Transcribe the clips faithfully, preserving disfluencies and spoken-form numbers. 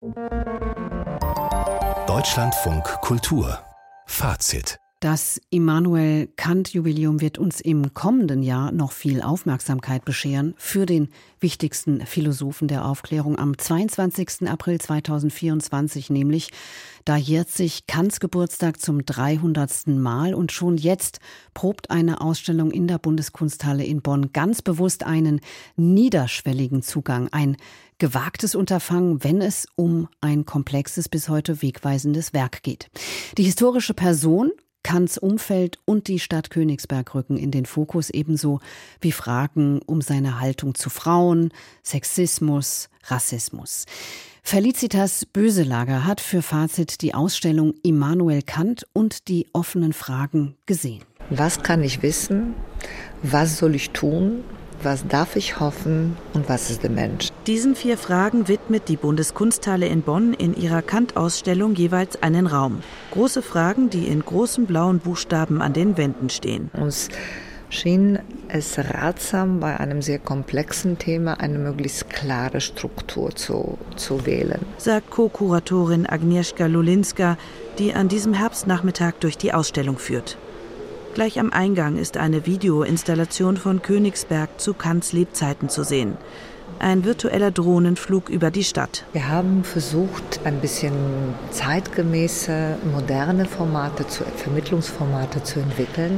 Deutschlandfunk Kultur Fazit. Das Immanuel-Kant-Jubiläum wird uns im kommenden Jahr noch viel Aufmerksamkeit bescheren für den wichtigsten Philosophen der Aufklärung. Am zweiundzwanzigsten April zweitausendvierundzwanzig nämlich, da jährt sich Kants Geburtstag zum dreihundertsten Mal und schon jetzt probt eine Ausstellung in der Bundeskunsthalle in Bonn ganz bewusst einen niederschwelligen Zugang, ein gewagtes Unterfangen, wenn es um ein komplexes, bis heute wegweisendes Werk geht. Die historische Person, Kants Umfeld und die Stadt Königsberg rücken in den Fokus, ebenso wie Fragen um seine Haltung zu Frauen, Sexismus, Rassismus. Felicitas Böselager hat für Fazit die Ausstellung Immanuel Kant und die offenen Fragen gesehen. Was kann ich wissen? Was soll ich tun? Was darf ich hoffen und was ist der Mensch? Diesen vier Fragen widmet die Bundeskunsthalle in Bonn in ihrer Kant-Ausstellung jeweils einen Raum. Große Fragen, die in großen blauen Buchstaben an den Wänden stehen. Uns schien es ratsam, bei einem sehr komplexen Thema eine möglichst klare Struktur zu, zu wählen, sagt Co-Kuratorin Agnieszka Lulinska, die an diesem Herbstnachmittag durch die Ausstellung führt. Gleich am Eingang ist eine Videoinstallation von Königsberg zu Kants Lebzeiten zu sehen. Ein virtueller Drohnenflug über die Stadt. Wir haben versucht, ein bisschen zeitgemäße, moderne Formate, zu, Vermittlungsformate zu entwickeln,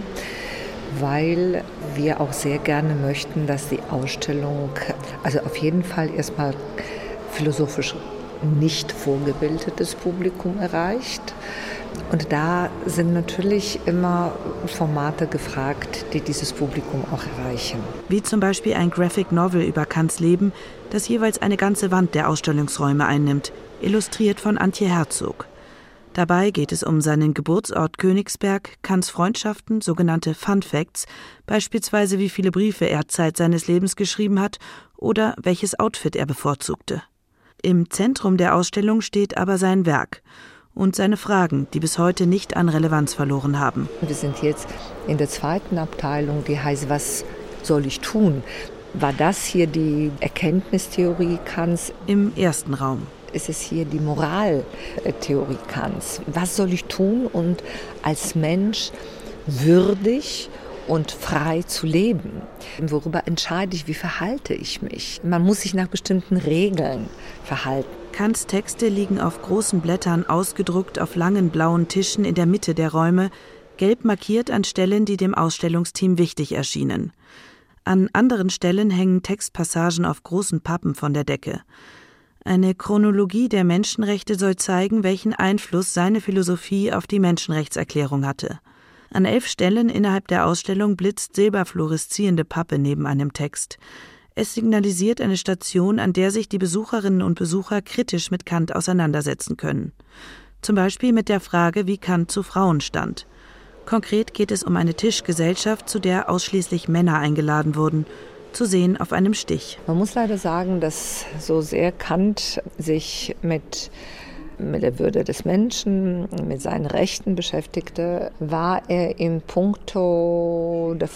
weil wir auch sehr gerne möchten, dass die Ausstellung, also auf jeden Fall erstmal philosophisch nicht vorgebildetes Publikum erreicht. Und da sind natürlich immer Formate gefragt, die dieses Publikum auch erreichen. Wie zum Beispiel ein Graphic Novel über Kants Leben, das jeweils eine ganze Wand der Ausstellungsräume einnimmt, illustriert von Antje Herzog. Dabei geht es um seinen Geburtsort Königsberg, Kants Freundschaften, sogenannte Fun Facts, beispielsweise wie viele Briefe er Zeit seines Lebens geschrieben hat oder welches Outfit er bevorzugte. Im Zentrum der Ausstellung steht aber sein Werk und seine Fragen, die bis heute nicht an Relevanz verloren haben. Wir sind jetzt in der zweiten Abteilung, die heißt, was soll ich tun? War das hier die Erkenntnistheorie Kants? Im ersten Raum ist es hier die Moraltheorie Kants. Was soll ich tun, und als Mensch würdig und frei zu leben? Worüber entscheide ich, wie verhalte ich mich? Man muss sich nach bestimmten Regeln verhalten. Kants Texte liegen auf großen Blättern ausgedruckt auf langen blauen Tischen in der Mitte der Räume, gelb markiert an Stellen, die dem Ausstellungsteam wichtig erschienen. An anderen Stellen hängen Textpassagen auf großen Pappen von der Decke. Eine Chronologie der Menschenrechte soll zeigen, welchen Einfluss seine Philosophie auf die Menschenrechtserklärung hatte. An elf Stellen innerhalb der Ausstellung blitzt silberfluoreszierende Pappe neben einem Text. Es signalisiert eine Station, an der sich die Besucherinnen und Besucher kritisch mit Kant auseinandersetzen können. Zum Beispiel mit der Frage, wie Kant zu Frauen stand. Konkret geht es um eine Tischgesellschaft, zu der ausschließlich Männer eingeladen wurden, zu sehen auf einem Stich. Man muss leider sagen, dass so sehr Kant sich mit mit der Würde des Menschen, mit seinen Rechten beschäftigte, war er im Punkto der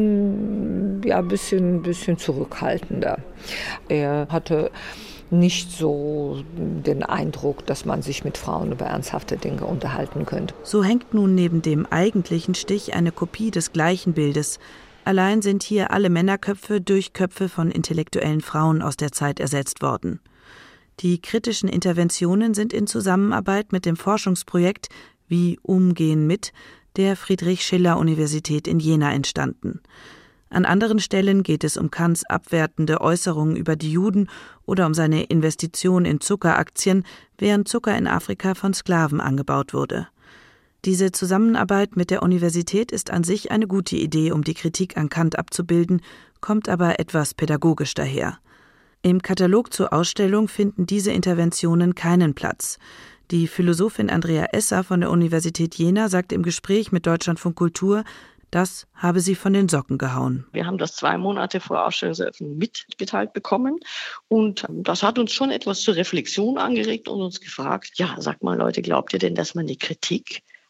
Frauen ja ein bisschen, bisschen zurückhaltender. Er hatte nicht so den Eindruck, dass man sich mit Frauen über ernsthafte Dinge unterhalten könnte. So hängt nun neben dem eigentlichen Stich eine Kopie des gleichen Bildes. Allein sind hier alle Männerköpfe durch Köpfe von intellektuellen Frauen aus der Zeit ersetzt worden. Die kritischen Interventionen sind in Zusammenarbeit mit dem Forschungsprojekt Wie Umgehen mit der Friedrich-Schiller-Universität in Jena entstanden. An anderen Stellen geht es um Kants abwertende Äußerungen über die Juden oder um seine Investition in Zuckeraktien, während Zucker in Afrika von Sklaven angebaut wurde. Diese Zusammenarbeit mit der Universität ist an sich eine gute Idee, um die Kritik an Kant abzubilden, kommt aber etwas pädagogisch daher. Im Katalog zur Ausstellung finden diese Interventionen keinen Platz. Die Philosophin Andrea Esser von der Universität Jena sagt im Gespräch mit Deutschlandfunk Kultur, das habe sie von den Socken gehauen. Wir haben das zwei Monate vor Ausstellungseröffnung mitgeteilt bekommen und das hat uns schon etwas zur Reflexion angeregt und uns gefragt, ja, sagt mal Leute, glaubt ihr denn, dass man die Kritik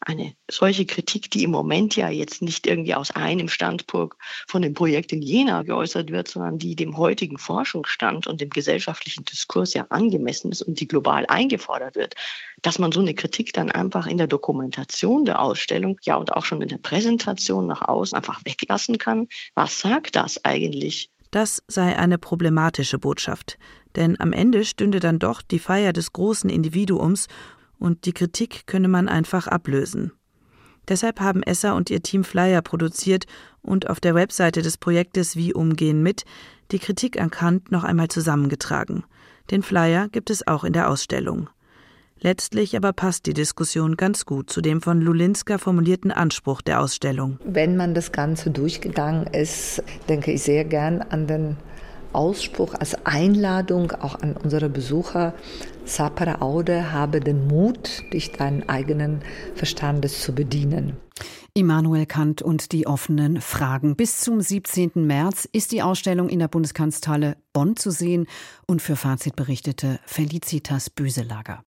eine solche Kritik, die im Moment ja jetzt nicht irgendwie aus einem Standpunkt von dem Projekt in Jena geäußert wird, sondern die dem heutigen Forschungsstand und dem gesellschaftlichen Diskurs ja angemessen ist und die global eingefordert wird, dass man so eine Kritik dann einfach in der Dokumentation der Ausstellung, ja und auch schon in der Präsentation nach außen einfach weglassen kann. Was sagt das eigentlich? Das sei eine problematische Botschaft, denn am Ende stünde dann doch die Feier des großen Individuums und die Kritik könne man einfach ablösen. Deshalb haben Esser und ihr Team Flyer produziert und auf der Webseite des Projektes Wie umgehen mit die Kritik an Kant noch einmal zusammengetragen. Den Flyer gibt es auch in der Ausstellung. Letztlich aber passt die Diskussion ganz gut zu dem von Lulinska formulierten Anspruch der Ausstellung. Wenn man das Ganze durchgegangen ist, denke ich sehr gern an den Ausspruch als Einladung auch an unsere Besucher: Sapere aude, habe den Mut, dich deinen eigenen Verstandes zu bedienen. Immanuel Kant und die offenen Fragen. Bis zum siebzehnten März ist die Ausstellung in der Bundeskanzlerhalle Bonn zu sehen und für Fazit berichtete Felicitas Büselager.